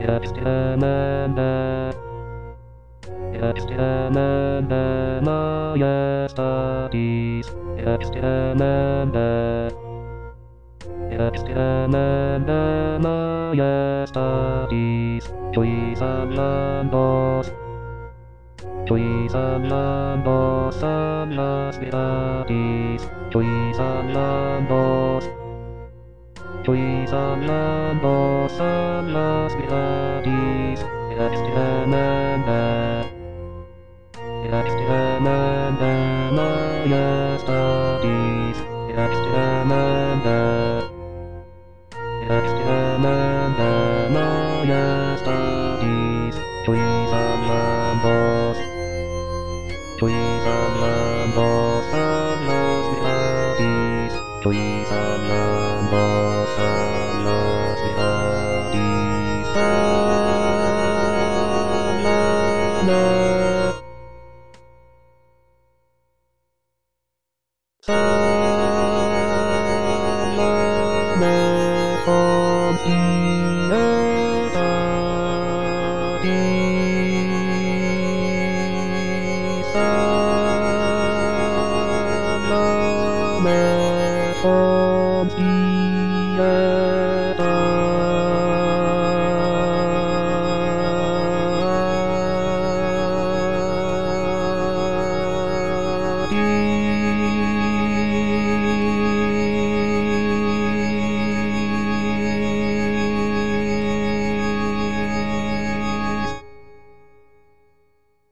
Extremamente, extremamente majestatis, extremamente, extremamente majestatis, juizan lambos, juizan lambos am las viratis, juizan lambos, juizan lambos am las viratis, extremamente, extremamente majestatis, extremamente, extremamente majestatis, juizan lambos, juizan lambos am las viratis, juizan lambos am las viratis, Salame, Salame,